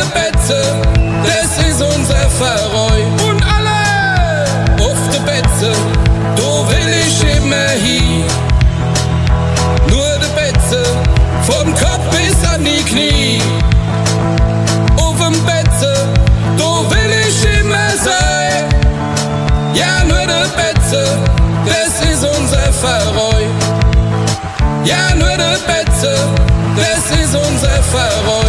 de Betze, das ist unser Verreu. Und alle auf de Betze, da will ich immer hin. Nur de Betze, vom Kopf bis an die Knie. Auf'm Betze, da will ich immer sein. Ja, nur de Betze, das ist unser Verreu. Ja, nur de Betze, das ist unser Verreu.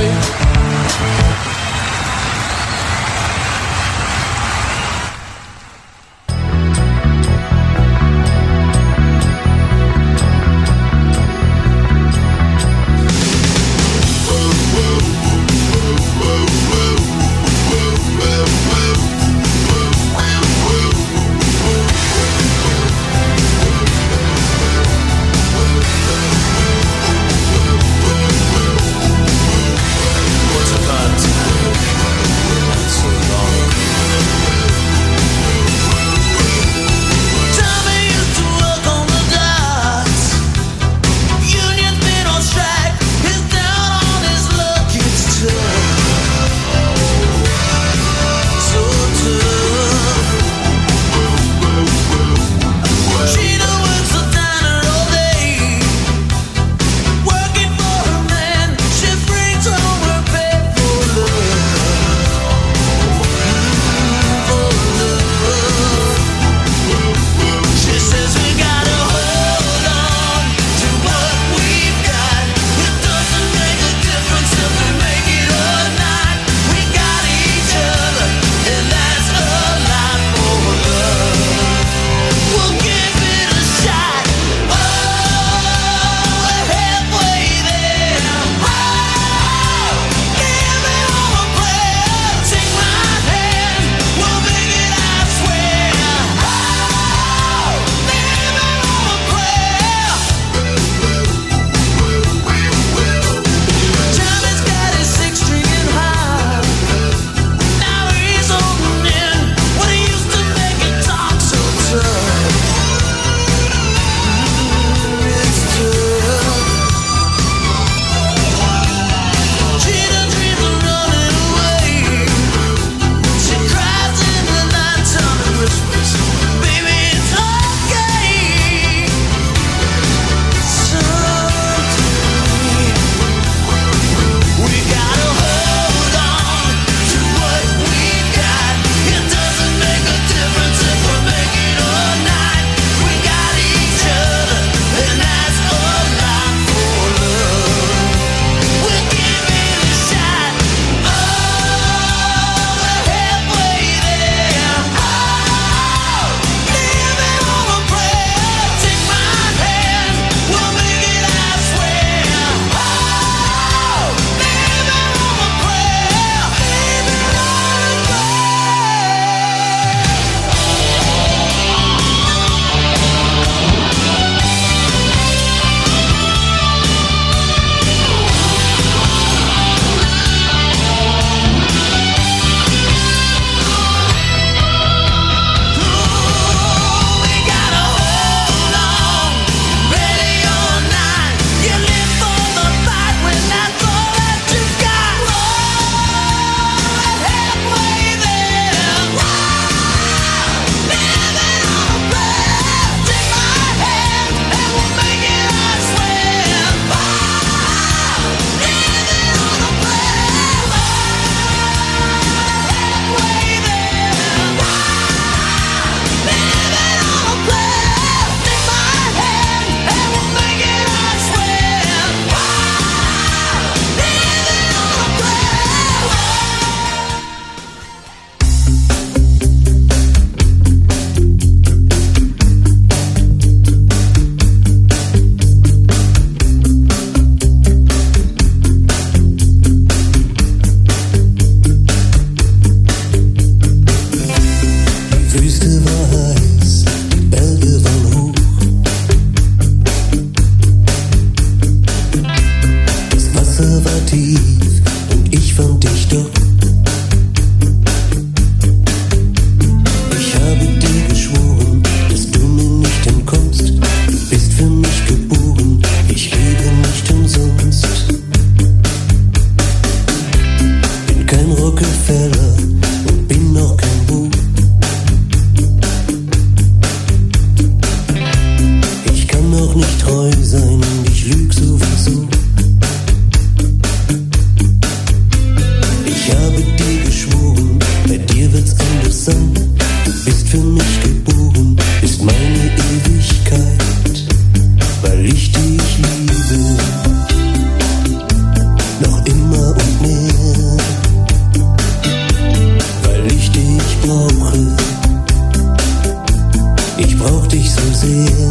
sehr.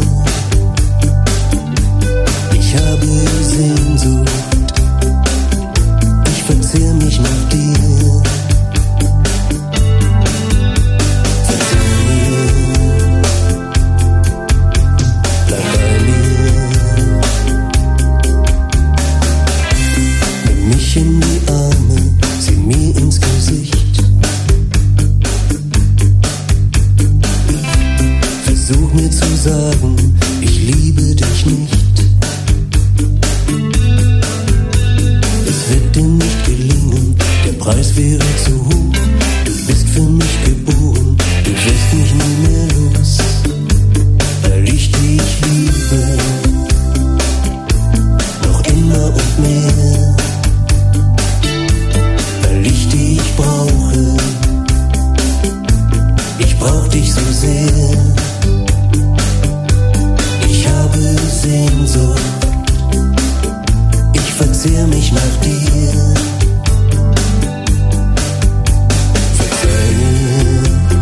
Ich habe Sehnsucht. Ich verzehr mich nach dir. Verzeih mir. Bleib bei mir. Nimm mich in die Arme, sieh mir ins Gesicht. Versuch mir zu sagen, ich liebe dich nicht. Es wird dir nicht gelingen, der Preis wäre zu hoch. Du bist für mich geboren, du wirst mich nie mehr los. Weil ich dich liebe, noch immer und mehr. Weil ich dich brauche, ich brauch dich so sehr. Ich habe Sehnsucht, ich verzehr mich nach dir. Verzeih mir,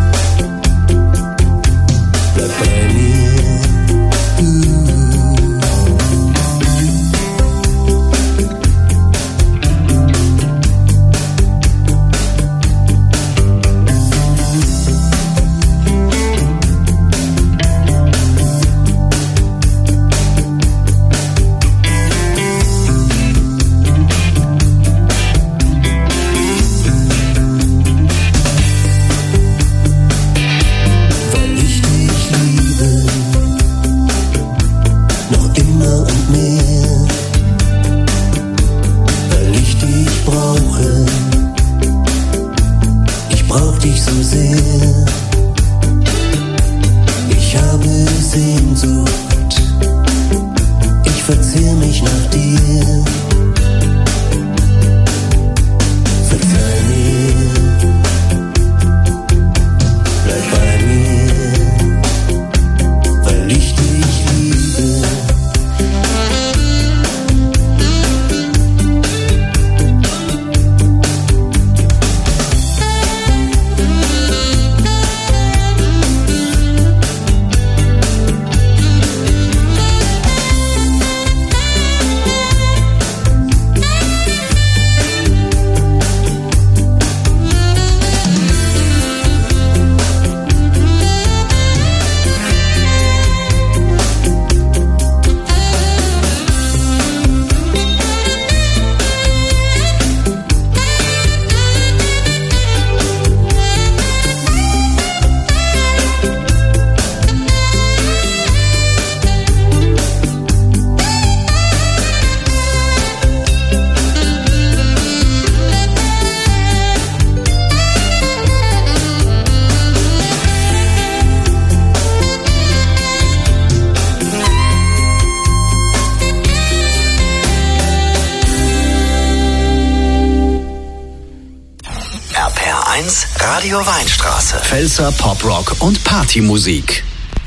bleib bei mir. Radio Weinstraße. Pfälzer Poprock und Partymusik.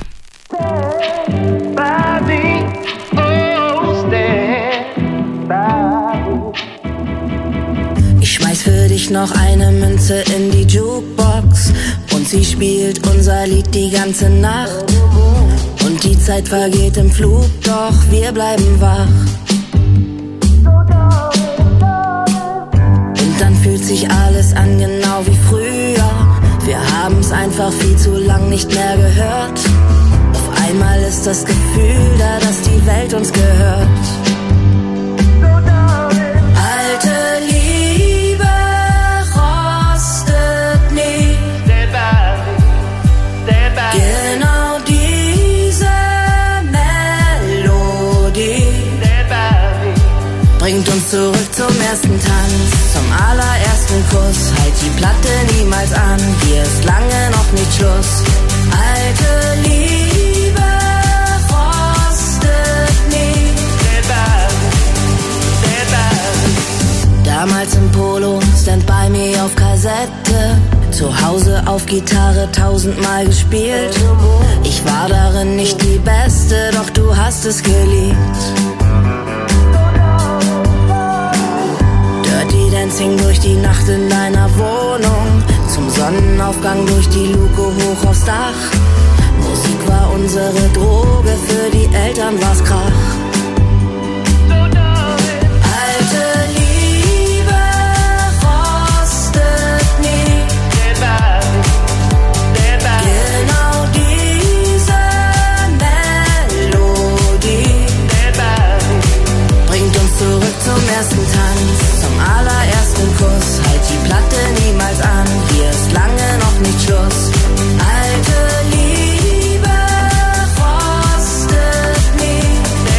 Ich schmeiß für dich noch eine Münze in die Jukebox und sie spielt unser Lied die ganze Nacht. Und die Zeit vergeht im Flug, doch wir bleiben wach. Und dann fühlt sich alles an genau wie früher. Wir haben's einfach viel zu lang nicht mehr gehört. Auf einmal ist das Gefühl da, dass die Welt uns gehört. Alte Liebe rostet nie. Genau diese Melodie bringt uns zurück zum ersten Tanz, zum allerersten Kuss. Halt die Platte niemals an, hier ist lange noch nicht Schluss. Alte Liebe rostet nie. Damals im Polo, Stand By Me auf Kassette, zu Hause auf Gitarre 1000-mal gespielt. Ich war darin nicht die Beste, doch du hast es geliebt. Dirty Dancing durch die Nacht in deiner Wohnung, zum Sonnenaufgang durch die Luke hoch aufs Dach. Musik war unsere Droge, für die Eltern war's Krach. Zum ersten Tanz, zum allerersten Kuss. Halt die Platte niemals an, hier ist lange noch nicht Schluss. Alte Liebe rostet nie.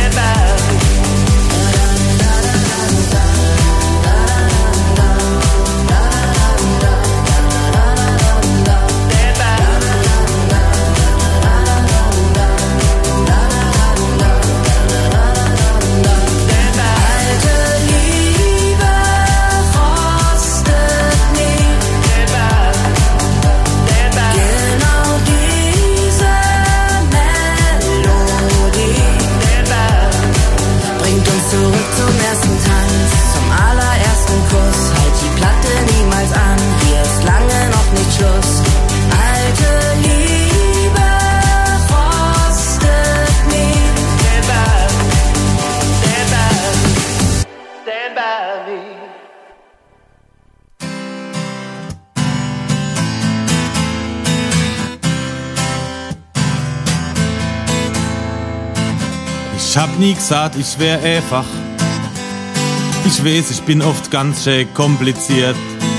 Ich hab nie gesagt, ich wär einfach. Ich weiß, ich bin oft ganz schön kompliziert.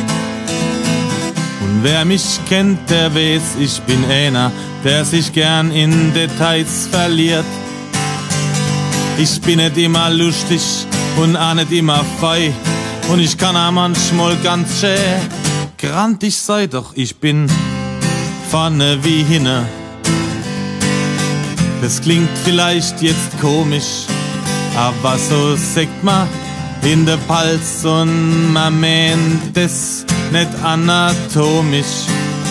Und wer mich kennt, der weiß, ich bin einer, der sich gern in Details verliert. Ich bin nicht immer lustig und auch nicht immer fei. Und ich kann auch manchmal ganz schön grantig sein, doch ich bin vorne wie hinne. Das klingt vielleicht jetzt komisch, aber so sagt man in der Pals und man meint das nicht anatomisch.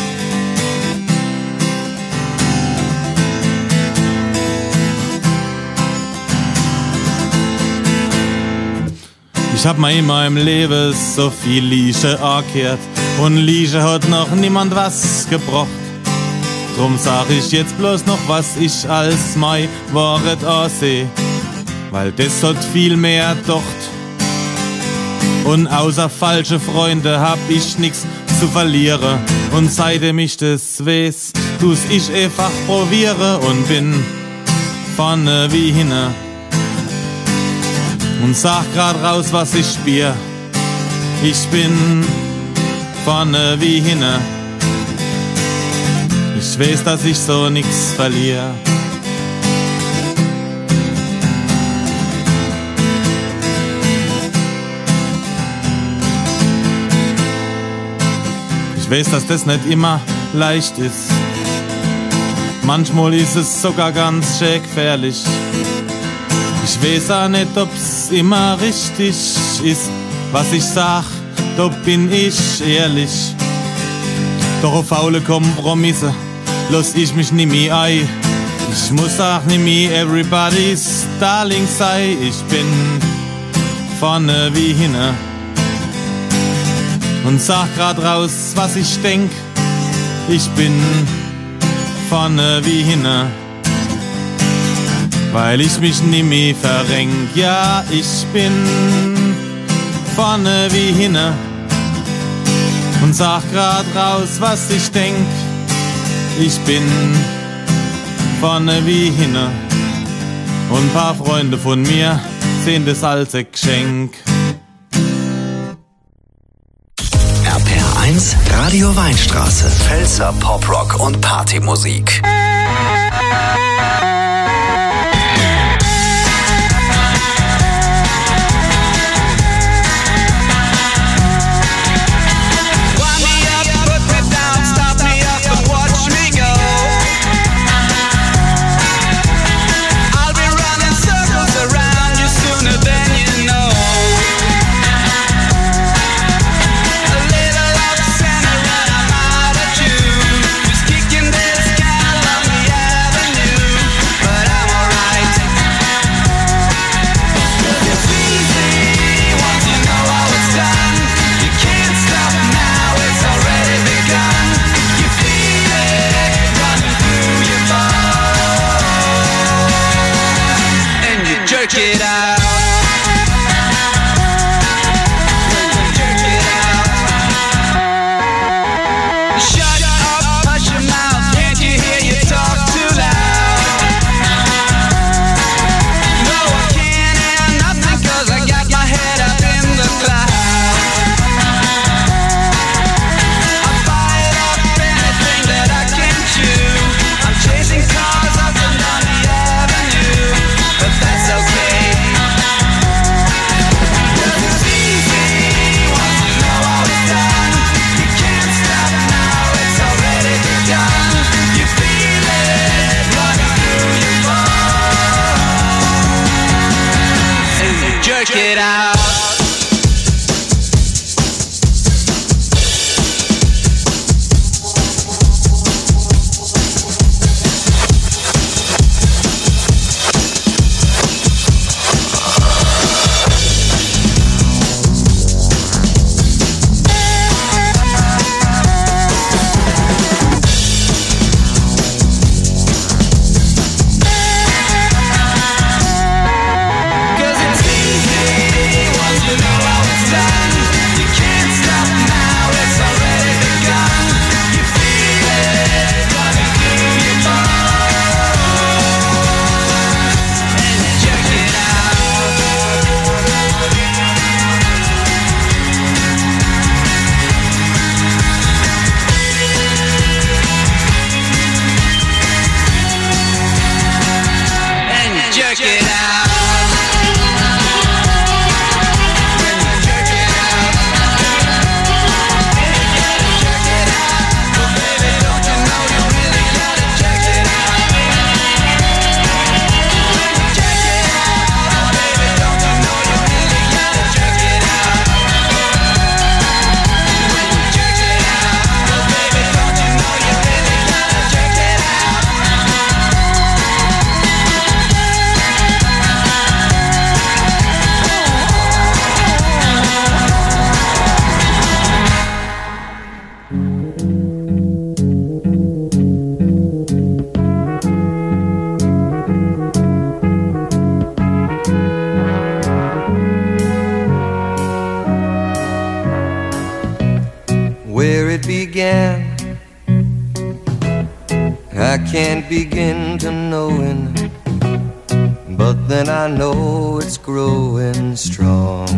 Ich hab mir immer im Leben so viel Liege angehört und Liege hat noch niemand was gebracht. Drum sag ich jetzt bloß noch, was ich als mein Wort anseh, weil das hat viel mehr dort. Und außer falsche Freunde hab ich nix zu verlieren. Und seitdem ich das weiß, tu's ich einfach probiere und bin vorne wie hinne. Und sag grad raus, was ich spür. Ich bin vorne wie hinne. Ich weiß, dass ich so nix verliere. Ich weiß, dass das nicht immer leicht ist. Manchmal ist es sogar ganz schön gefährlich. Ich weiß auch nicht, ob's immer richtig ist, was ich sag, da bin ich ehrlich. Doch auf faule Kompromisse lass ich mich nie mehr ein. Ich muss auch nie mehr everybody's Darling sein. Ich bin vorne wie hinne und sag grad raus, was ich denk. Ich bin vorne wie hinne, weil ich mich nie mehr verrenk. Ja, ich bin vorne wie hinne und sag grad raus, was ich denk. Ich bin vorne wie hinne und ein paar Freunde von mir sehen das als ein Geschenk. RPR1 Radio Weinstraße. Pfälzer Poprock und Partymusik. jerk it out. Shut up, hush your mouth, can't you hear you talk too loud? No, I can't hear nothing 'cause I got my head up in the clouds. I bite up anything that I can chew. I'm chasing cars up and down the avenue, but that's okay. 'Cause it's easy once you know how it's done. You can't stop now, it's already begun. You feel it running through your bones. And you jerk it out. I can't begin to knowing, but then I know it's growing strong.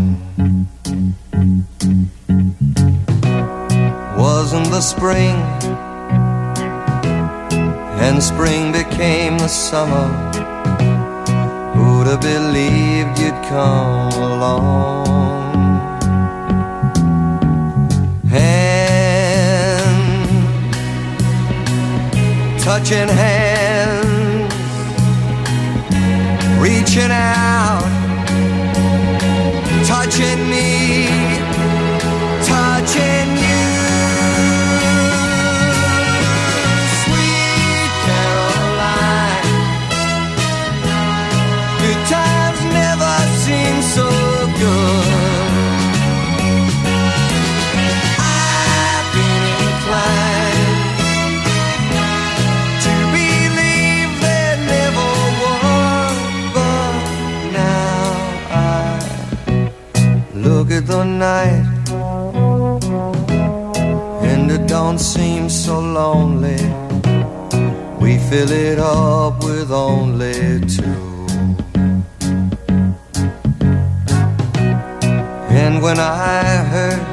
Wasn't the spring, and spring became the summer. Who'd have believed you'd come along? Touching hands, reaching out, touching me, touching you. Sweet Caroline, good times never seem so good. I've been inclined at the night, and it don't seem so lonely. We fill it up with only two. And when I hurt,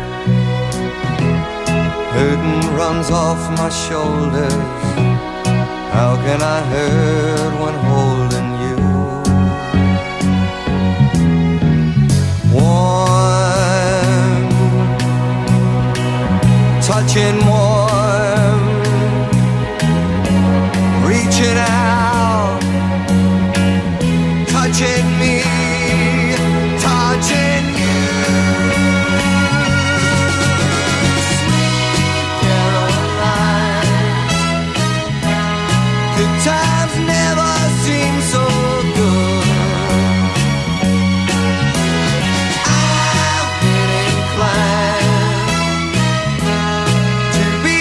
hurting runs off my shoulders. How can I hurt when holding you? Touching warm, reaching out, touching me, touching you. Sweet Caroline, good times never seem so good. I've been inclined to be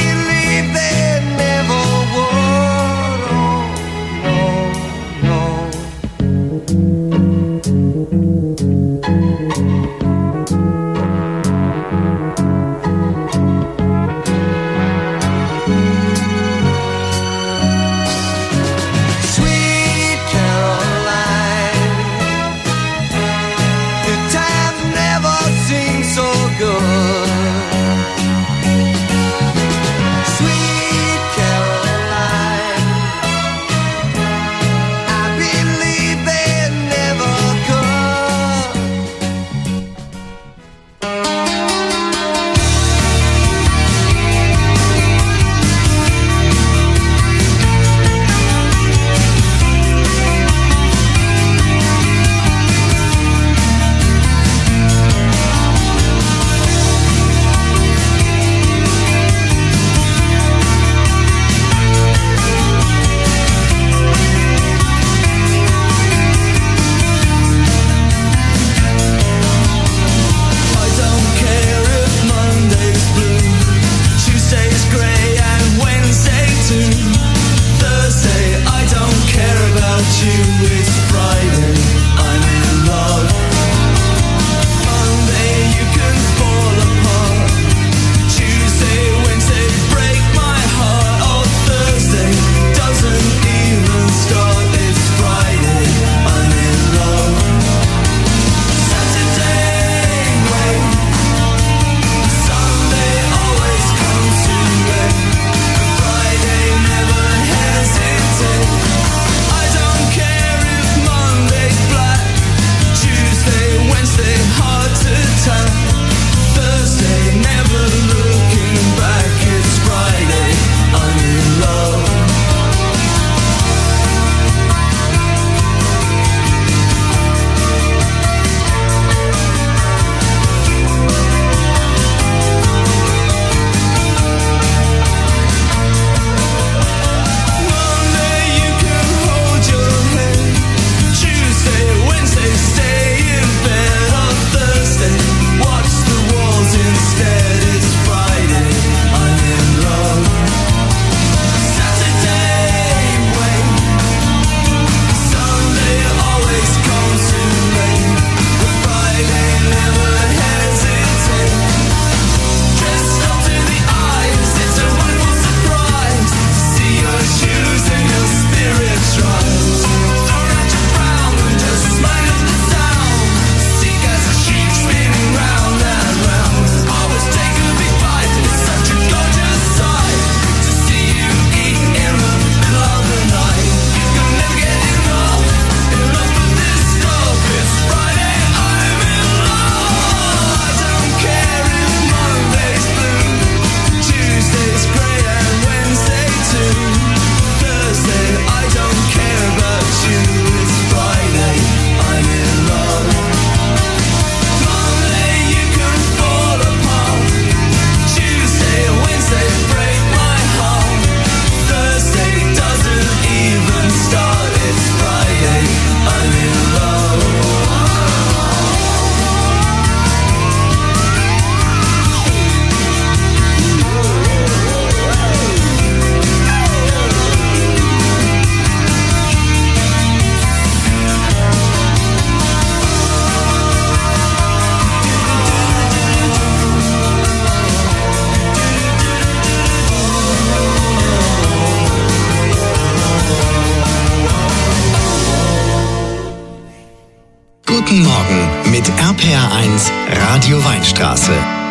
RPR1 Radio Weinstraße.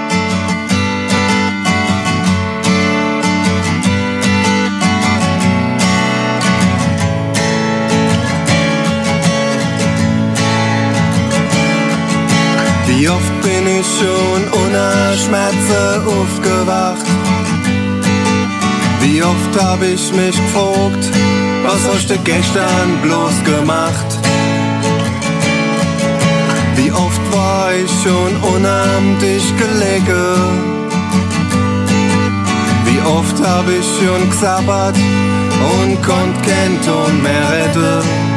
Wie oft bin ich schon ohne Schmerzen aufgewacht? Wie oft hab ich mich gefragt, was hast du gestern bloß gemacht? Wie oft war ich schon unam dich gelegen? Wie oft hab ich schon gesabbert und konnt kein Ton mehr retten?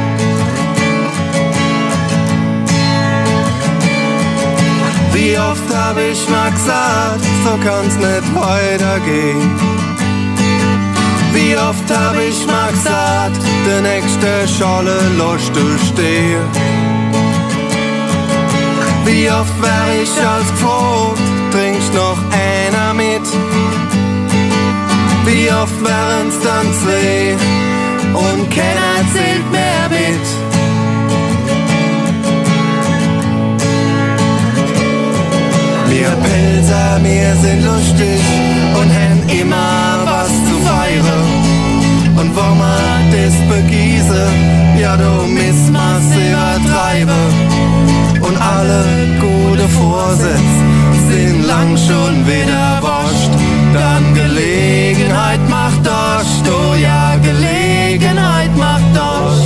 Wie oft hab ich mal gesagt, so kann's nicht weitergehen? Wie oft hab ich mal gesagt, der nächste Scholle lässt du stehen? Wie oft wär ich als gefragt, trinkst noch einer mit? Wie oft wären's dann zwei und keiner zählt mehr mit? Wir Pilser, wir sind lustig und haben immer was zu feiern. Und wo man das begießen, ja du müssen wir's übertreiben. Und alle gute Vorsätze sind lang schon wieder wascht. Dann Gelegenheit macht Dost, oh ja, Gelegenheit macht Dost.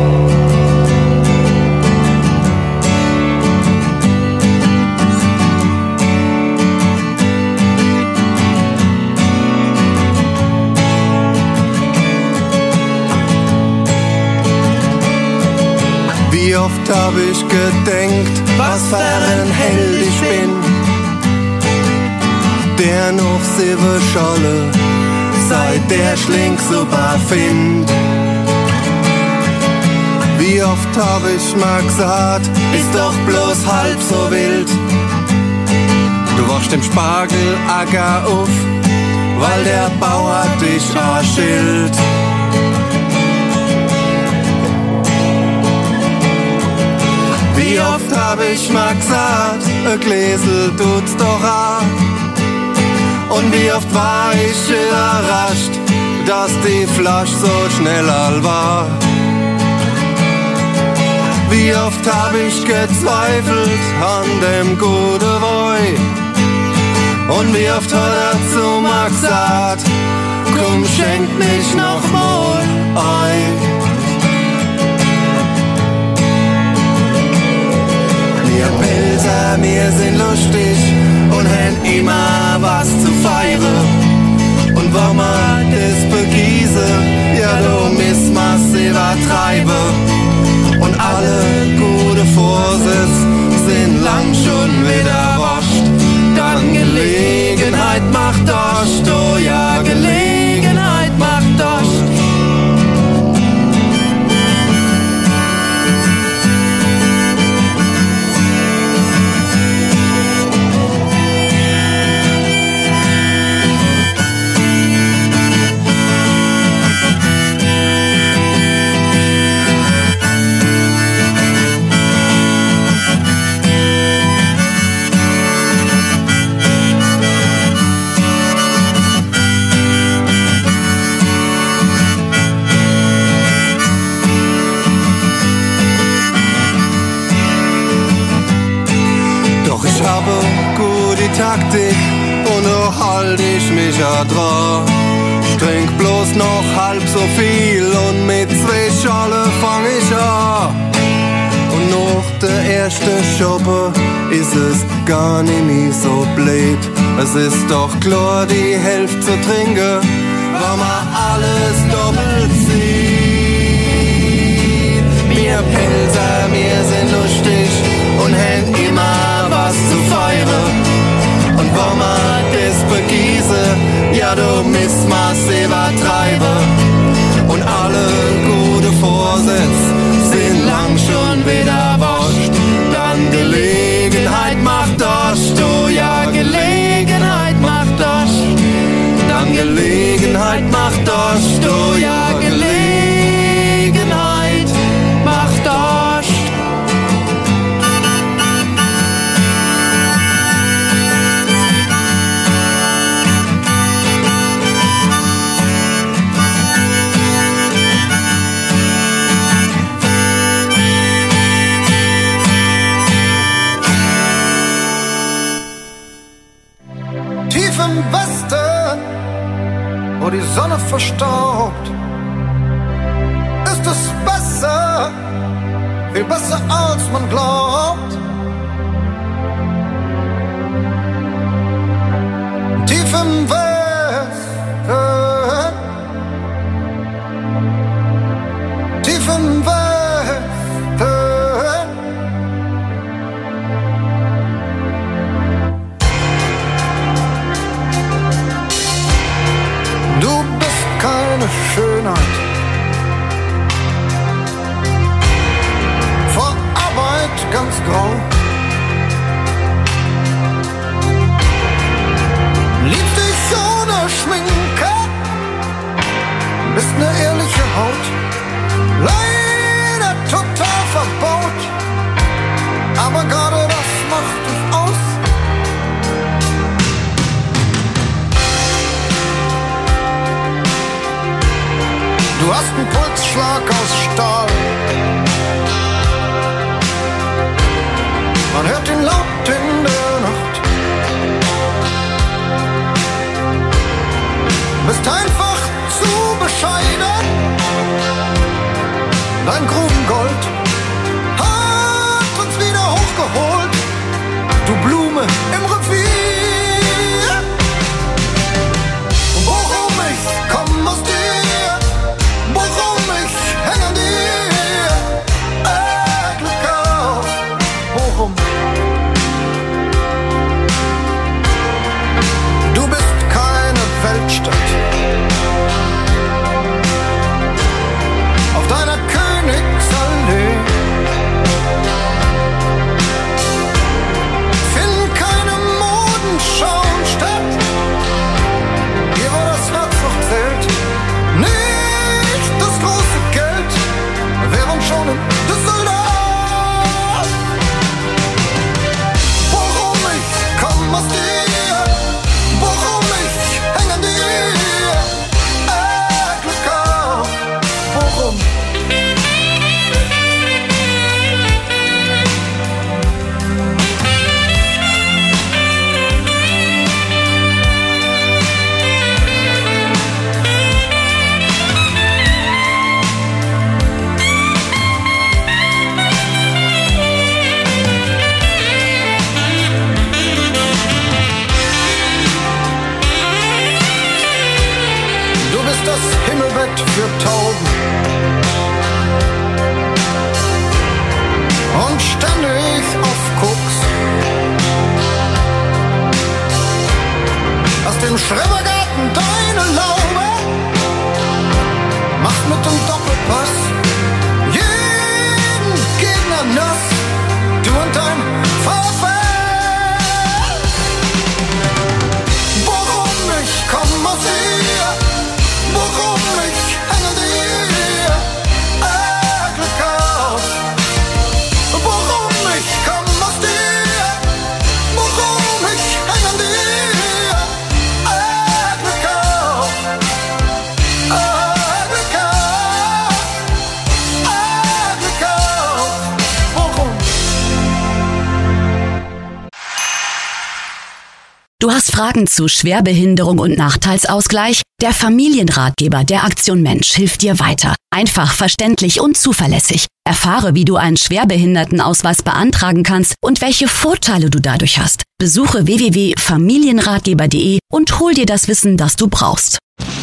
Wie oft hab ich gedenkt, was für ein Held ich bin, der noch 7 Scholle seit der Schlinksuppe findet. Wie oft hab ich mal gesagt, ist doch bloß halb so wild. Du wachst im Spargelacker auf, weil der Bauer dich anschilt. Wie oft hab ich mal gesagt, ein Gläsel tut's doch an. Und wie oft war ich überrascht, dass die Flasche so schnell all war. Wie oft hab ich gezweifelt an dem guten Wein. Und wie oft hat er zu mir gesagt, komm schenk mich noch mal ein. Wir Pilser, wir sind lustig und haben immer was zu feiern. Und wo man das begießen, ja du müssen wir's übertreiben. Und alle gute Vorsätze sind lang schon wieder wascht. Dann Gelegenheit macht Dost, oh ja, Gelegenheit macht Dost. Ich habe gute Taktik und da halt ich mich ja dran. Ich trink bloß noch halb so viel und mit 2 Schale fang ich an. Und nach der ersten Schoppe ist es gar nicht so blöd. Es ist doch klar, die Hälfte zu trinken, weil man alles doppelt sieht. Wir Pilser, wir sind lustig und haben immer was zu feiern. Und wo man das begießen, ja du müssen wir's übertreiben. Und alle gute Vorsätze sind lang schon wieder wascht. Dann Gelegenheit macht Dost, oh ja, Gelegenheit macht Dost. Dann Gelegenheit macht Dost, oh ja, Gelegenheit macht Dost. Tief im Westen, wo die Sonne verstaubt, ist es besser, viel besser als man glaubt. Tief im Westen, tief im Westen. Du bist keine Schönheit. Vor Arbeit ganz grau. Liebst dich ohne Schminke. Bist ne ehrliche Haut. Leider total verbaut. Aber gerade das macht dich aus. Du hast einen Pulsschlag aus Stahl. Man hört ihn laut in der Nacht. Bist einfach zu bescheiden. Dein Grubengold hat uns wieder hochgeholt. Du Blume im Revier. Worum ich komm aus dir, worum ich häng an dir. Glück auf, worum? Du bist keine Weltstadt. Auf deiner Königsallee finden keine Modenschauen statt. Hier wo das Herz noch zählt, nicht das große Geld, wären schon in Düsseldorf. Worum ich komm aus dir, worum ich häng an dir. Glück auf, worum? Du bist das Himmelbett für Tauben und ständig auf Koks. Aus dem Schrebergarten deine Laube macht mit dem Doppelpass jeden Gegner nass. Du und dein VfL. Worum ich komm aus dir, worum ich häng an dir. Glück auf. Worum ich komm aus dir, worum ich häng an dir. Glück auf. Glück auf. Glück auf. Worum? Du hast Fragen zu Schwerbehinderung und Nachteilsausgleich? Der Familienratgeber der Aktion Mensch hilft dir weiter. Einfach, verständlich und zuverlässig. Erfahre, wie du einen Schwerbehindertenausweis beantragen kannst und welche Vorteile du dadurch hast. Besuche www.familienratgeber.de und hol dir das Wissen, das du brauchst.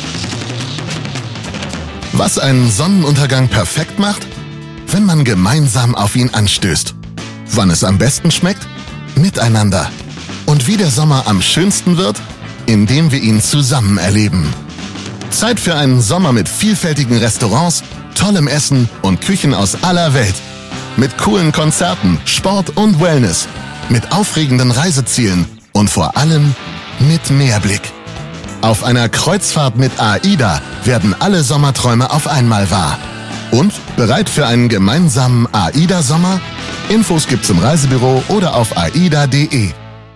Was einen Sonnenuntergang perfekt macht? Wenn man gemeinsam auf ihn anstößt. Wann es am besten schmeckt? Miteinander. Und wie der Sommer am schönsten wird? Indem wir ihn zusammen erleben. Zeit für einen Sommer mit vielfältigen Restaurants, tollem Essen und Küchen aus aller Welt. Mit coolen Konzerten, Sport und Wellness. Mit aufregenden Reisezielen und vor allem mit Meerblick. Auf einer Kreuzfahrt mit AIDA werden alle Sommerträume auf einmal wahr. Und bereit für einen gemeinsamen AIDA-Sommer? Infos gibt's im Reisebüro oder auf aida.de.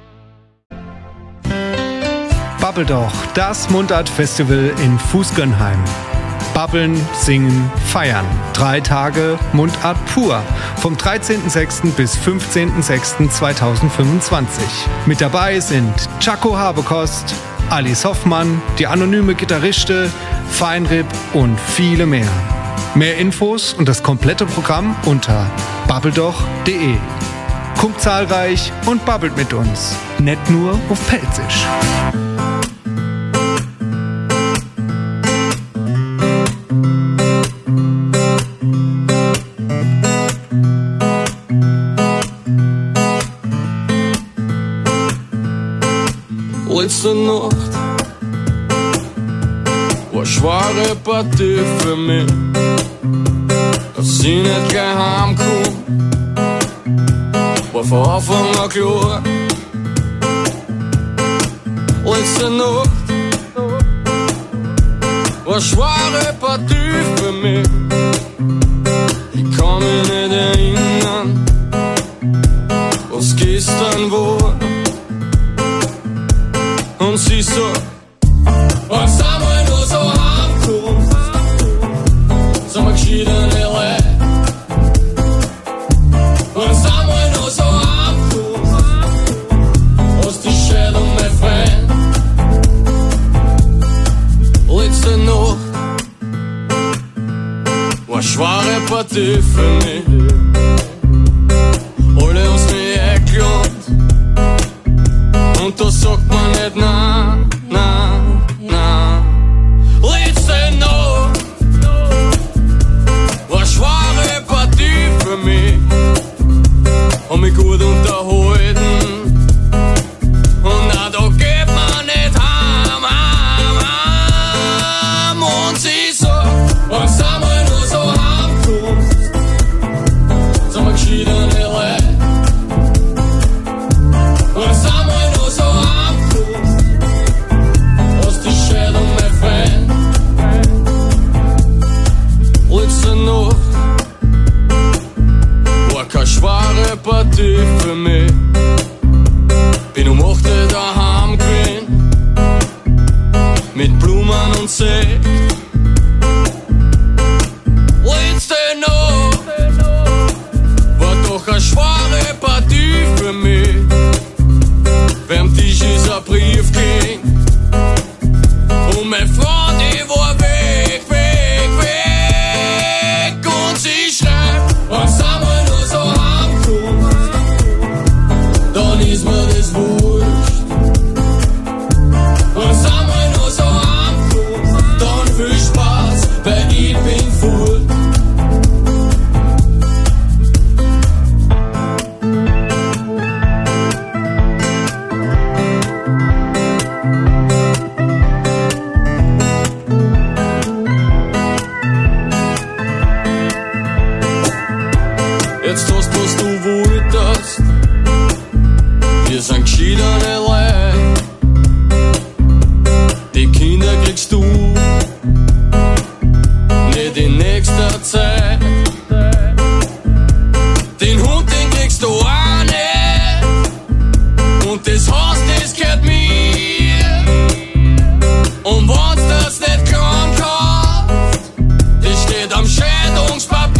Babbel doch, das Mundart-Festival in Fußgönheim. Babbeln, singen, feiern. 3 Tage Mundart pur. Vom 13.06. bis 15.06.2025. Mit dabei sind Chaco Habekost, Alice Hoffmann, die anonyme Gitarriste, Feinripp und viele mehr. Mehr Infos und das komplette Programm unter babbeldoch.de. Kommt zahlreich und babbelt mit uns. Nicht nur auf Pelzisch. Letzte Nacht war eine schwere Partie für mich, dass sie nicht gleich heimkomme, war von Anfang an klar. Letzte Nacht war eine schwere Partie für mich, ich kann mich nicht erinnern, was gestern war. Und sie so, was haben wir nur so heimgekommen? So mal geschiedene Leute. Was haben wir nur so heimgekommen? Aus die Schädel, mein Freund. Letzte Nacht war eine schwere Partie für mich. Alle haben's mich eingelohnt. Und da sagt man nicht nein, nein, nein. Letzte Nacht war eine schwere Partie für mich. Hab mich gut unterhalten. Und auch da geht man nicht heim, heim, heim. Und sie sagt, was haben wir nur so heimgekommen? Sind wir geschiedene Leute. Was haben wir nur so heimgekommen? Aus die Schädel, mein Freund. Letzte Nacht war keine schwere Partie für mich. Bin um 8 Uhr daheim gewesen, mit Blumen und Sekt. Letzte Nacht war doch eine schwere Partie für mich. Beim Tisch ist ein Brief ging und mein Freund, ich war weg, weg, weg. Und sie schreibt, was haben wir nur so heimgekommen? Dann ist mir das wurscht. Was haben wir nur so heimgekommen? Dann viel Spaß, weil ich bin full. Jetzt hast, was du wolltest. Wir sind geschiedene Leute. Die Kinder kriegst du nicht in nächster Zeit. Den Hund, den kriegst du auch nicht. Und das Haus, das gehört mir. Und wenn's das nicht krank hast, das steht am Scheidungspapier.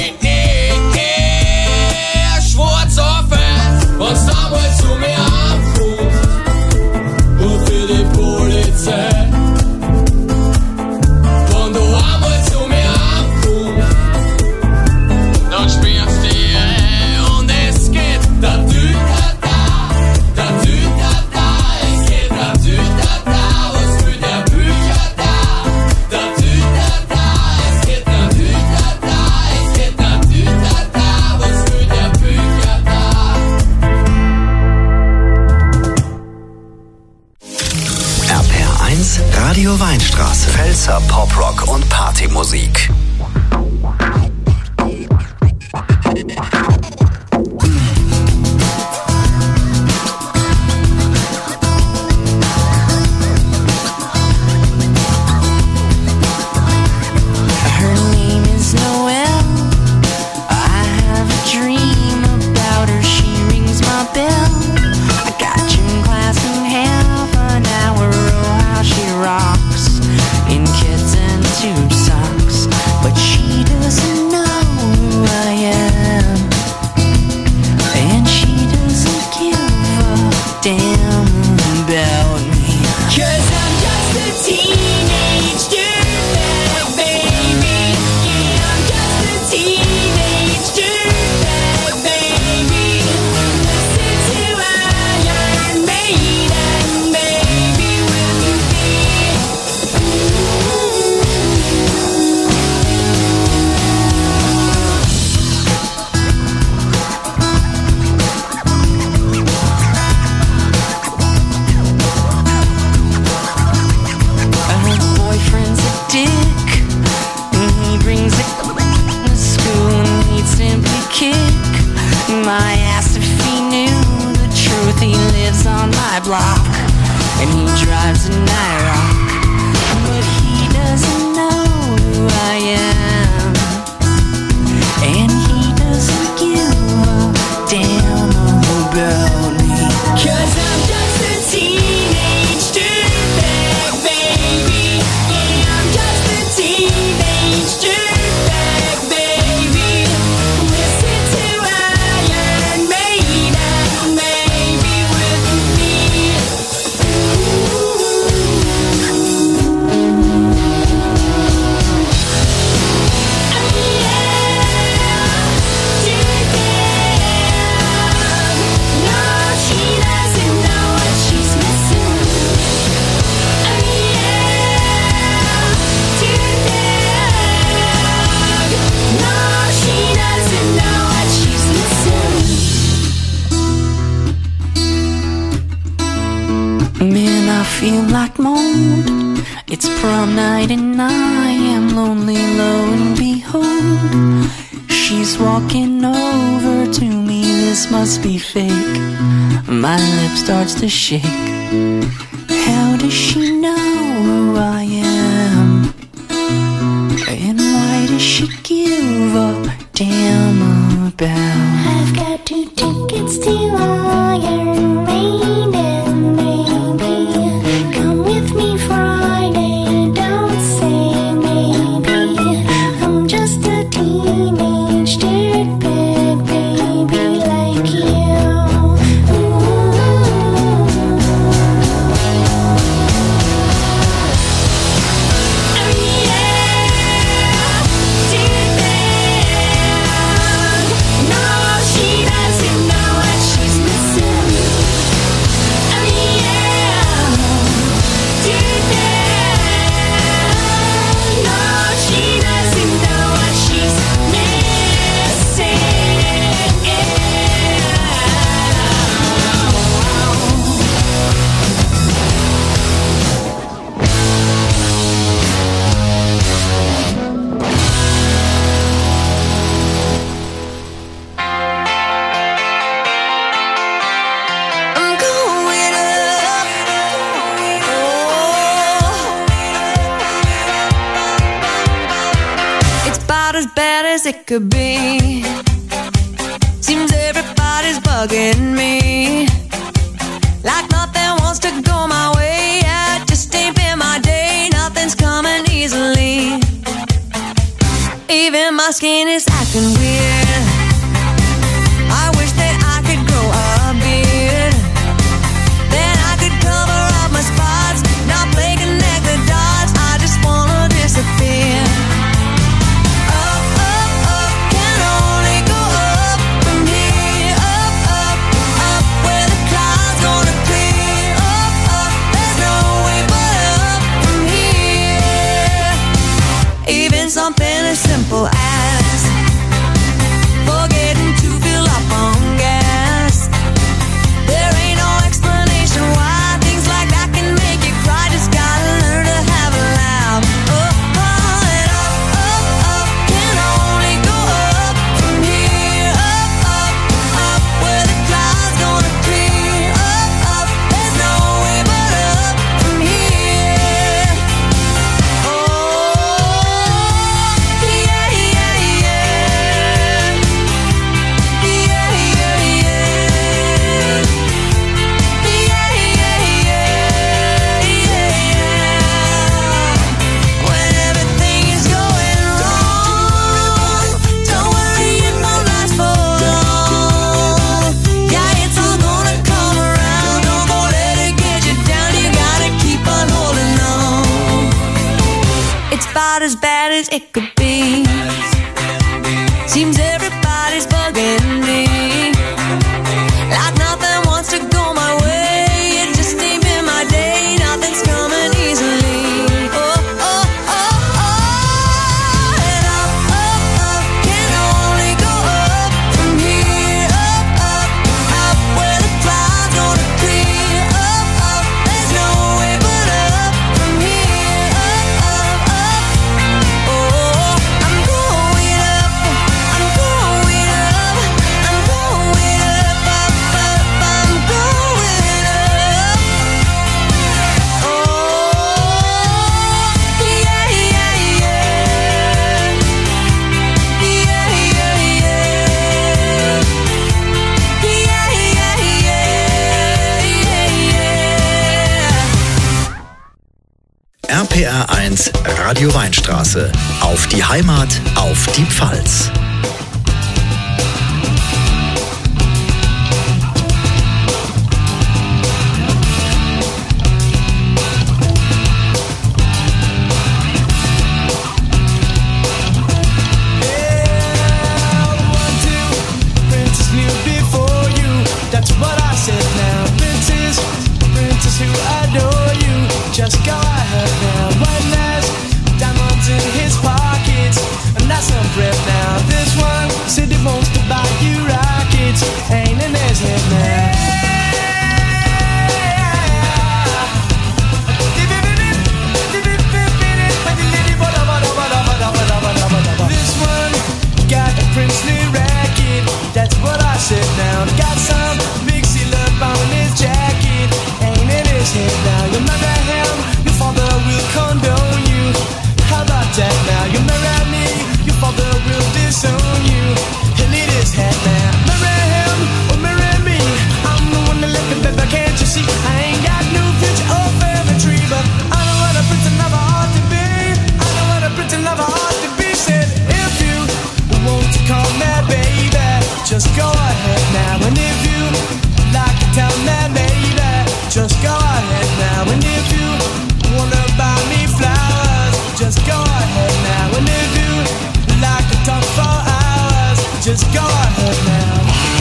Schwarz auf weiß, was damals zu mir ankommt. Und für die Polizei. Wenn du einmal zu mir ankommst, dann spürst du die und es geht da Tütata, da Tütata, es geht da Tütata, was für der Bücher da, da Tütata, es geht da Tütata, es geht da Tütata, was für der Bücher da. RPR1 Radio Weinstraße. Pfälzer Poprock und Partymusik. Her name is Noelle. I have a dream about her. She rings my bell. I got gym class in half an hour. Oh, how she rocks in kids and tube socks. But 'Cause I'm just a teenage dirtbag, baby. Yeah, I'm just a teenage dirtbag, baby. Listen to Iron Maiden, baby, with me. Her boyfriend's a dick, and he brings it to school, and he'd simply kick my ass if he knew the truth. He lives on my block, and he drives an IROC, but he doesn't know who I am, and he doesn't give a damn about me. 'Cause I'm just a teenage dirtbag, baby. Yeah, I'm just a teenage dirtbag, baby. Listen to Iron Maiden, baby, with me. Man, I feel like mold. It's prom night and I am lonely, lo and behold. She's walking over to me, this must be fake. My lip starts to shake. How does she know who I am? And why does she give a damn about? I've got 2 tickets to Iron Maiden, baby. Come with me Friday, don't say maybe. I'm just a teenage dirtbag, baby, like you. It could be. Seems everybody's bugging me, like nothing wants to go my way. Yeah, it just ain't been my day. Nothing's coming easily. Even my skin is acting weird. I wish that I could grow a beard, then I could cover up my spots, not play connect the dots. I just wanna disappear. Something as simple as forgetting to fill up on gas. There ain't no explanation why things like that can make you cry. Just gotta learn to have a laugh. And up, can only go up from here. Up, where the clouds gonna clear. Up, there's no way but up from here. Oh, yeah, yeah. not as bad as it could be. Seems everybody's bugging me. Like nothing wants to go my way. It just ain't been my day. Nothing's coming easily. Oh, oh, oh, oh. And up, up, up. Can only go up from here. Up, up, up. Where the clouds gonna clear. Up, up. There's no way but up from here. Up, up, up. Oh, I'm going up. I'm going up. I'm going up, up, up. I'm going up. Oh, yeah, yeah, yeah. Yeah, yeah, yeah. Yeah, yeah, yeah. RPR 1 Radio Weinstraße. Auf die Heimat, auf die Pfalz. Princess knew before you. That's what I said now. Princess, princess who adore you. Just go ahead now. One last diamonds in his pockets, and that's some breath now. This one said he wants to buy you rockets. Ain't in his head now. This one got a princely racket. That's what I said now. Got some big seal up on his jacket. Ain't in his head now. You marry him, your father will condone you. How about that now? You marry me, your father will disown you. He'll eat his head now. Marry him or marry me. I'm the one that left the baby, can't you see? I ain't got no future or family tree, but I know what a prince never ought to be. I know what a prince never ought to be. Said if you want to call me baby, just go ahead now. And if you like to tell me baby, just go ahead now. And if you wanna buy me flowers, just go ahead now. And if you like to talk for hours, just go ahead now.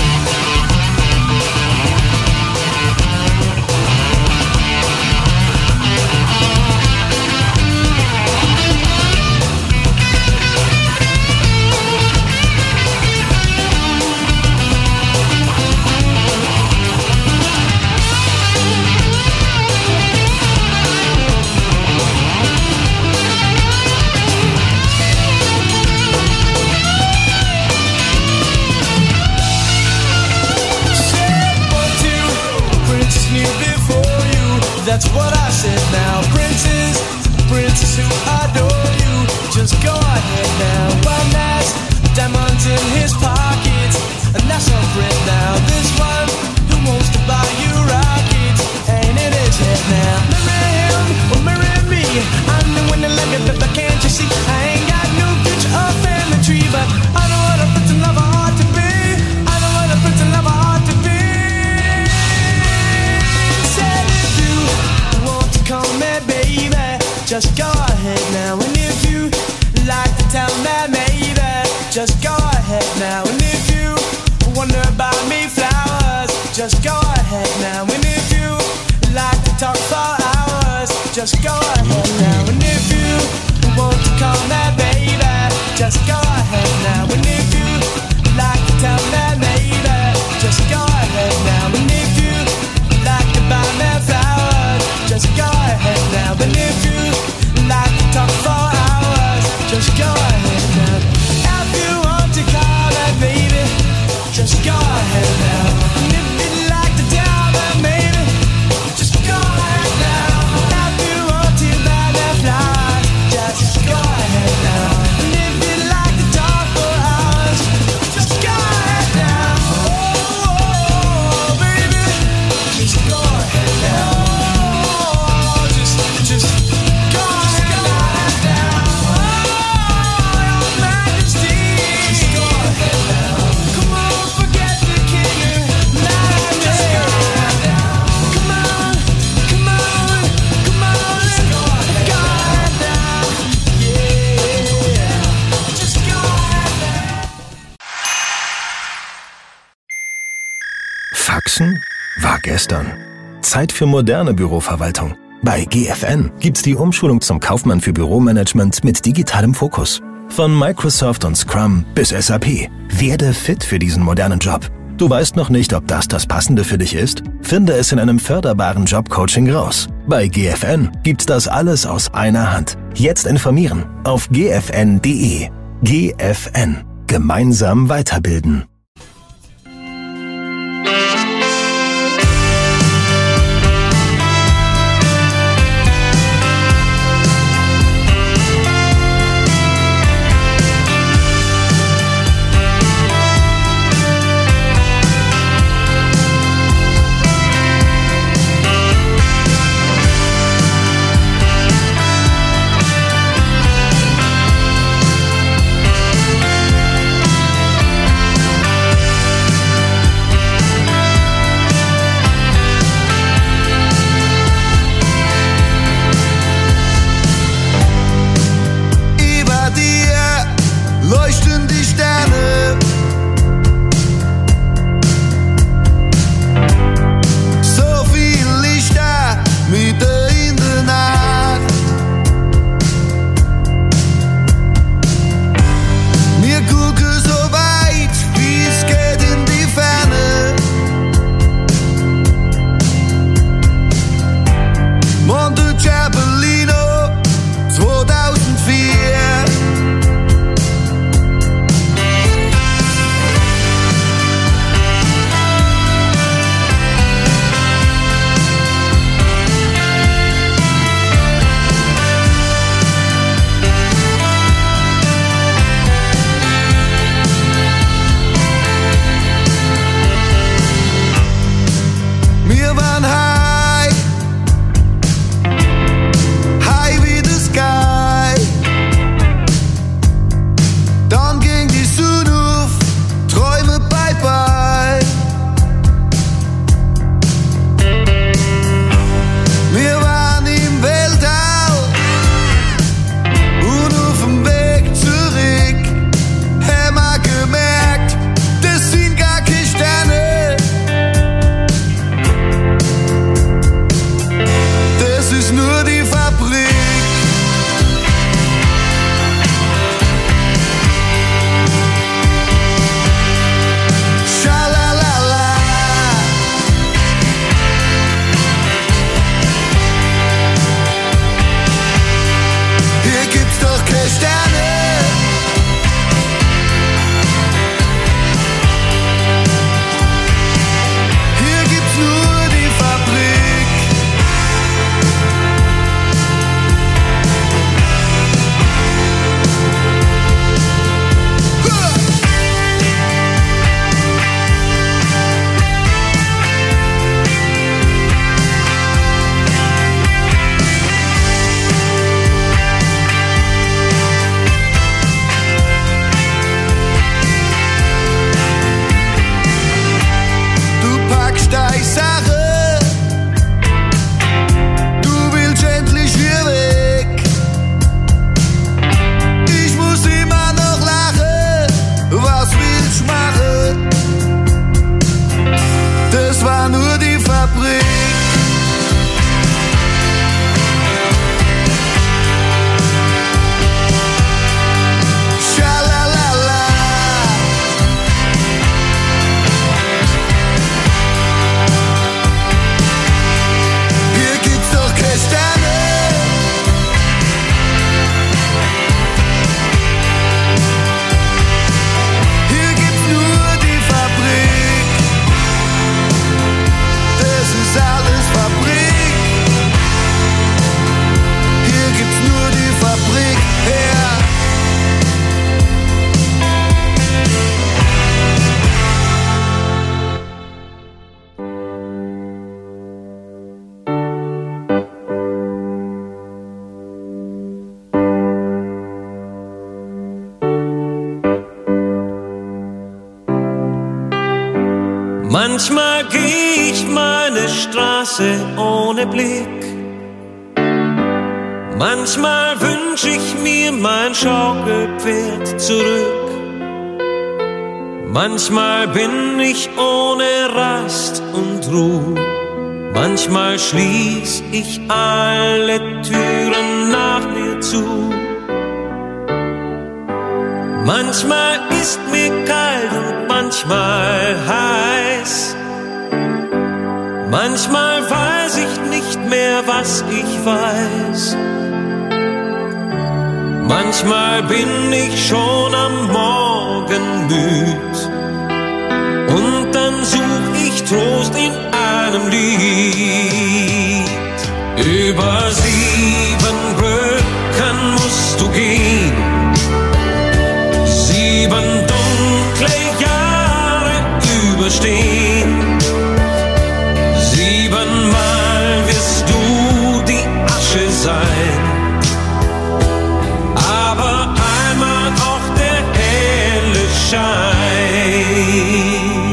That's what I said now. Princess, princess who adore you. Just go ahead now. One last diamonds in his pockets, and that's some bread now. This one who wants to buy you rockets, ain't in his head now. Marry him or marry me. I'm the one that like it, but can't you see? I ain't got no future or family tree, but I know what a prince and lover ought to be. I know what a prince and lover ought to be. Said if you want to call me baby, just go ahead now. And if you like to tell me maybe, just go ahead now. And if you wanna buy me flowers, just go ahead now. And if you like to talk for hours, just go ahead now. And if you want to call me baby, just go ahead now. And if you like to tell me maybe, just go ahead now. And if you like to buy me flowers, just go ahead now. And if you like to talk for hours, just go ahead now. If you want to call me baby, just go ahead now. And if you'd like to tell me maybe, just go ahead now. If you want to Faxen war gestern. Zeit für moderne Büroverwaltung. Bei GFN gibt's die Umschulung zum Kaufmann für Büromanagement mit digitalem Fokus. Von Microsoft und Scrum bis SAP. Werde fit für diesen modernen Job. Du weißt noch nicht, ob das Passende für dich ist? Finde es in einem förderbaren Jobcoaching raus. Bei GFN gibt's das alles aus einer Hand. Jetzt informieren auf gfn.de. GFN. Gemeinsam weiterbilden. Manchmal geh ich meine Straße ohne Blick. Manchmal wünsch ich mir mein Schaukelpferd zurück. Manchmal bin ich ohne Rast und Ruhe. Manchmal schließ ich alle Türen nach mir zu. Manchmal ist mir kalt und manchmal heiß. Manchmal weiß ich nicht mehr, was ich weiß. Manchmal bin ich schon am Morgen müd und dann such ich Trost in einem Lied. Über 7 Brücken musst du gehen, 7 dunkle Jahre überstehen. 7-mal wirst du die Asche sein, aber einmal auch der helle Schein.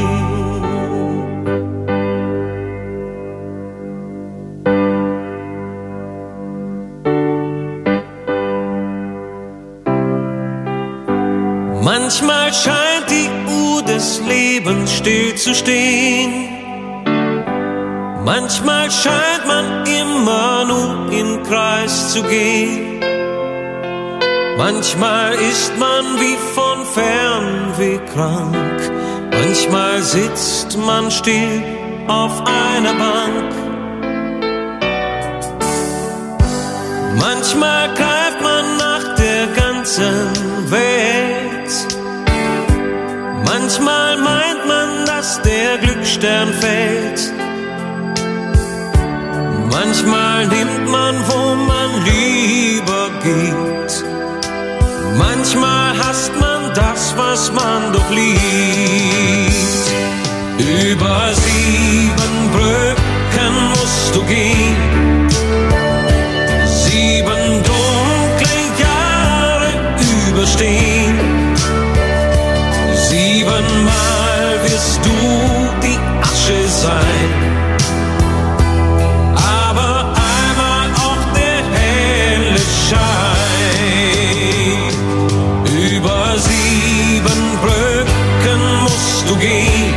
Manchmal scheint die Uhr des Lebens still zu stehen. Manchmal scheint man immer nur im Kreis zu gehen. Manchmal ist man wie von Fernweh krank. Manchmal sitzt man still auf einer Bank. Manchmal greift man nach der ganzen Welt. Manchmal meint man, dass der Glücksstern fällt. Manchmal nimmt man, wo man lieber geht. Manchmal hasst man das, was man doch liebt. Über 7 Brücken musst du gehen, 7 dunkle Jahre überstehen. 7-mal wirst du die Asche sein, aber einmal auch der helle Schein. Über 7 Brücken musst du gehen,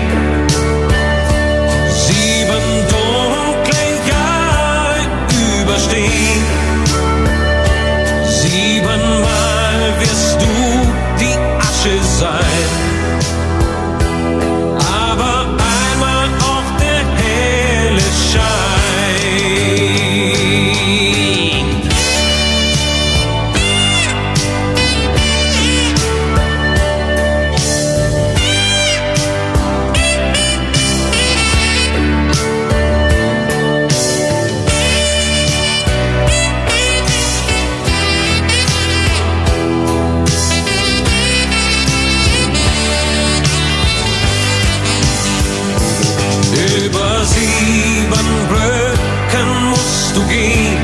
7 dunkle Jahre überstehen. 7-mal wirst du die Asche sein, aber einmal auch der helle Schein. Über 7 Brücken musst du gehen,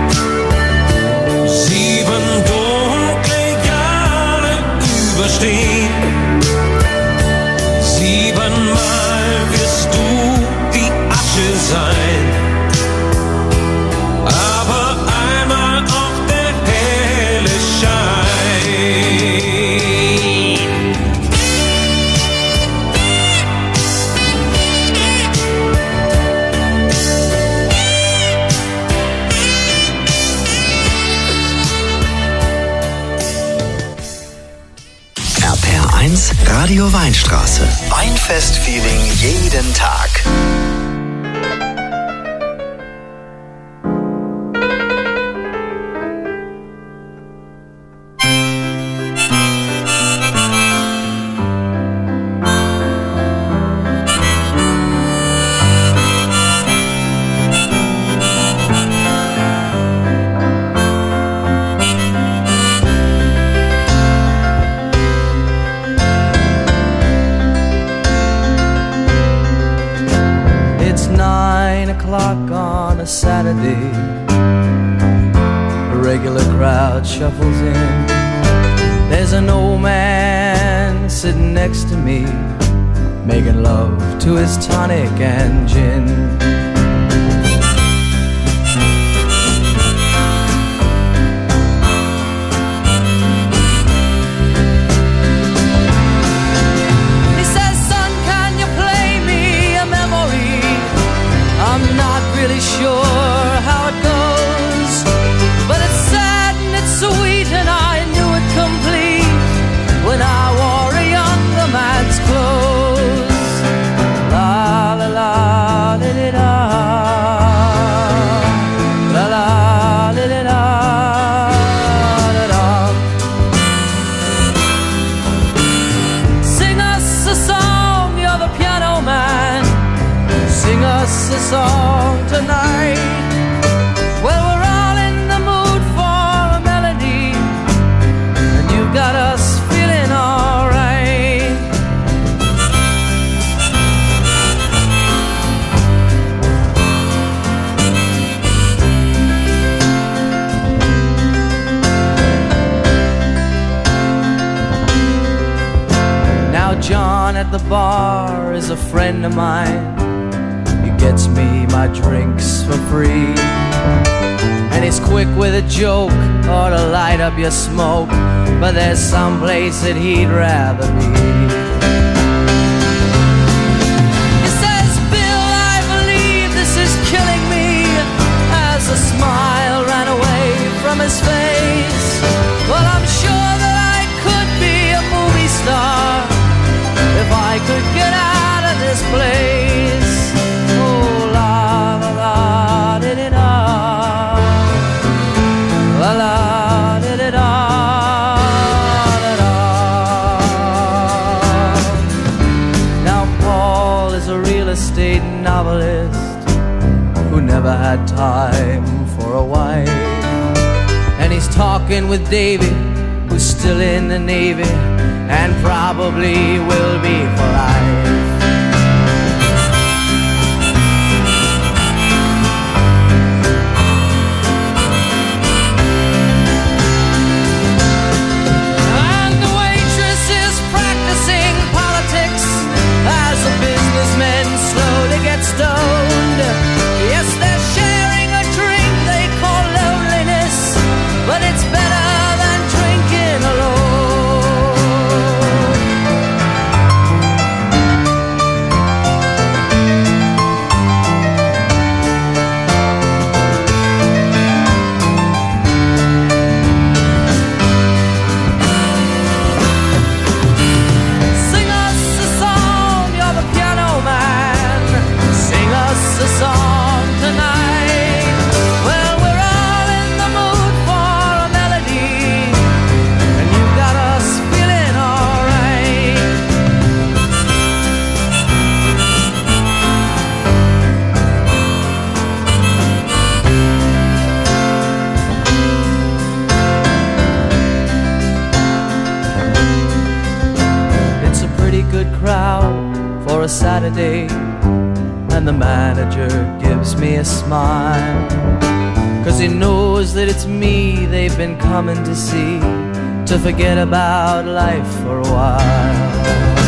7 dunkle Jahre überstehen. 7-mal wirst du die Asche sein, aber einmal auch der helle Schein. RPR1 Radio Weinstraße. Weinfest-Feeling jeden Tag. Saturday, a regular crowd shuffles in. There's an old man sitting next to me, making love to his tonic and gin. They at the bar is a friend of mine. He gets me my drinks for free, and he's quick with a joke or to light up your smoke, but there's some place that he'd rather be. He says, Bill, I believe this is killing me, as a smile ran away from his face. Well, I'm sure that I could be a movie star if I could get out of this place. Oh, la la la, did it all. La la, did it all, it all. Now Paul is a real estate novelist who never had time for a wife, and he's talking with Davy, who's still in the Navy and probably will be for life. And the waitress is practicing politics as the businessmen slowly get stoned. Yes, they're sharing a drink they call loneliness, but it's better than drinking alone. Sing us a song, you're the piano man. Sing us a song tonight. Well, we're all in the mood for a melody, and you got us feeling alright. It's a pretty good crowd for a Saturday, and the manager gives me a smile, 'cause he knows that it's me they've been coming to see, to forget about life for a while.